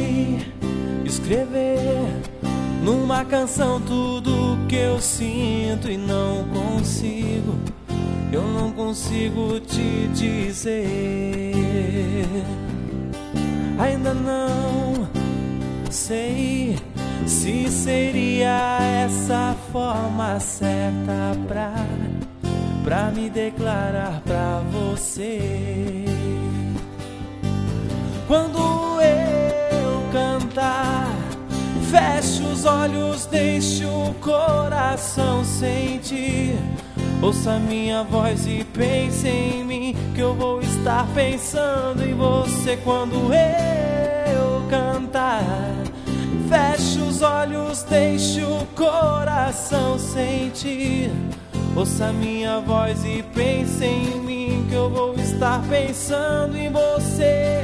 Procurei escrever numa canção tudo que eu sinto e não consigo, eu não consigo te dizer. Ainda não sei se seria essa forma certa pra me declarar pra você. Quando eu cantar, feche os olhos, deixe o coração sentir. Ouça minha voz e pense em mim, que eu vou estar pensando em você. Quando eu cantar, feche os olhos, deixe o coração sentir. Ouça minha voz e pense em mim, que eu vou estar pensando em você.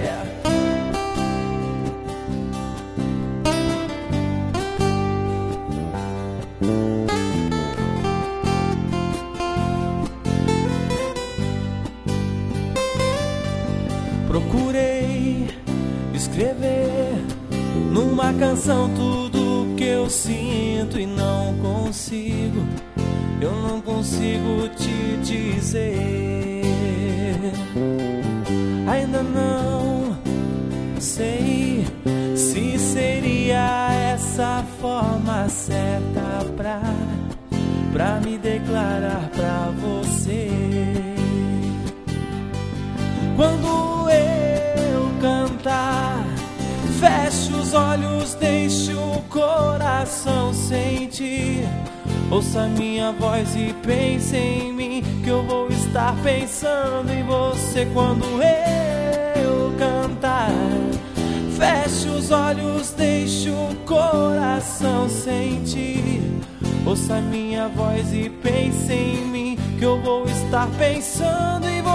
Procurei escrever numa canção tudo que eu sinto e não consigo, eu não consigo te dizer. Ainda não sei se seria essa forma certa pra me declarar pra você. Quando eu cantar, feche os olhos, deixe o coração sentir. Ouça minha voz e pense em mim, que eu vou estar pensando em você. Quando eu cantar, feche os olhos, deixe o coração sentir. Ouça minha voz e pense em mim, que eu vou estar pensando em você.